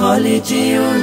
হলে যেও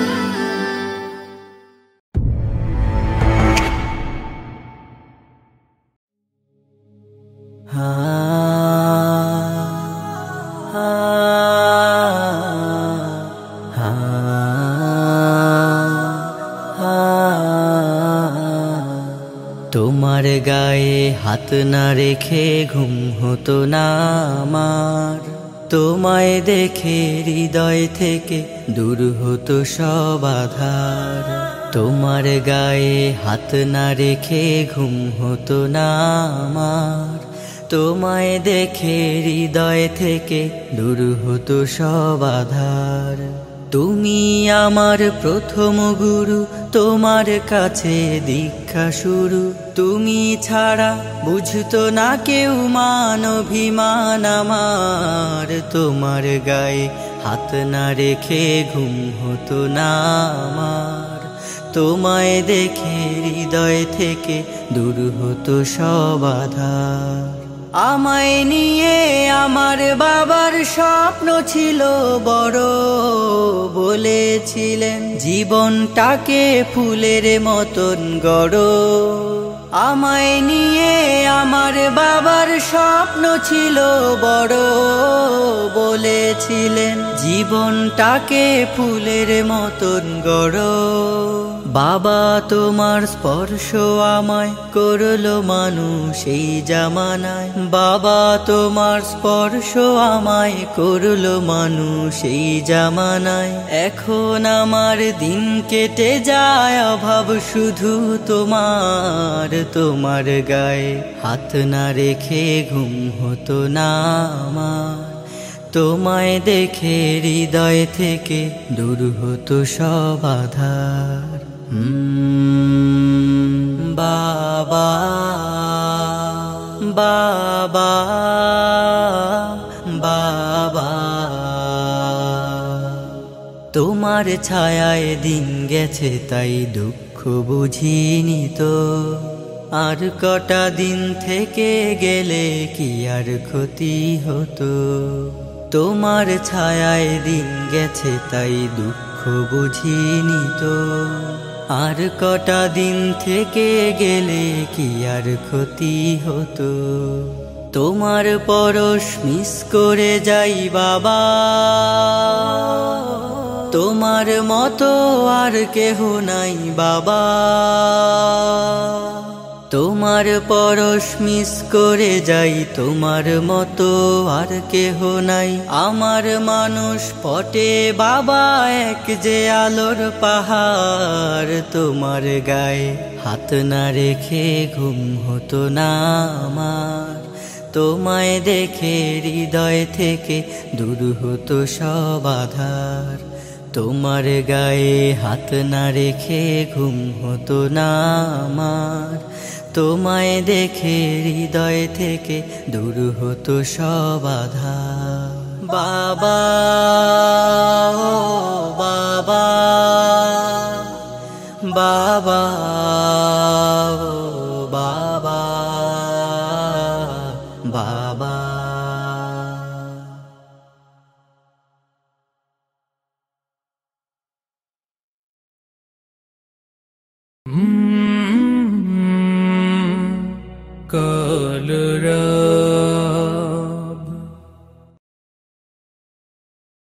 তোমার গায়ে হাত না রেখে ঘুম হতো না আমার, তোমায় দেখে হৃদয় থেকে দূর হতো সব আধার। তোমার গায়ে হাত না রেখে ঘুম হতো না আমার, তোমায় দেখে হৃদয় থেকে দূর হতো সব আধার। তুমি আমার প্রথম গুরু, তোমার কাছে দীক্ষা শুরু। তুমি ছাড়া বুঝতো না কেউ মান অভিমান আমার, তোমার গায়ে হাত না রেখে ঘুম হতো না আমার, তোমায় দেখে হৃদয় থেকে দূর হতো সব আধার। আমায় নিয়ে আমার বাবার স্বপ্ন ছিল বড়, বলেছিলেন জীবনটাকে ফুলের মতন গড়ো। আমায় নিয়ে আমার বাবার স্বপ্ন ছিল বড়, বলেছিলেন জীবনটাকে ফুলের মতন গড়ো। বাবা তোমার স্পর্শ আমায় করলো মানুষ এই জামানায়, বাবা তোমার স্পর্শ আমায় করলো মানুষ এই জামানায়। এখন আমার দিন কেটে যায় অভাব শুধু তোমার, তোমার গায়ে হাত না রেখে ঘুম হতো না আমার, তোমায় দেখে হৃদয় থেকে দূর হতো সব আধার। বাবা বাবা বাবা, তোমার ছায়ায় দিন গেছে তাই দুঃখ বুঝিনি তো, আর কটা দিন থেকে গেলে কি আর ক্ষতি হতো। তোমার ছায়ায় দিন গেছে তাই দুঃখ বুঝিনি তো, আর কটা দিন থেকে গেলে কি আর ক্ষতি হতো। তোমার পরশ মিস করে যাই বাবা, তোমার মতো আর কেহ নাই বাবা। তোমার পরশ মিস করে যাই, তোমার মতো আর কেহ নাই আমার মানুষ পটে বাবা, এক যে আলোর পাহাড়। তোমার গায়ে হাত না রেখে ঘুম হতো না আমার, তোমায় দেখে হৃদয় থেকে দূর হতো সব আধার। তোমার গায়ে হাত না রেখে ঘুম হতো না আমার, তোমায় দেখে হৃদয় থেকে দূর হতো সব আধার। বাবা ও বাবা, বাবা ও বাবা, বাবা। কাল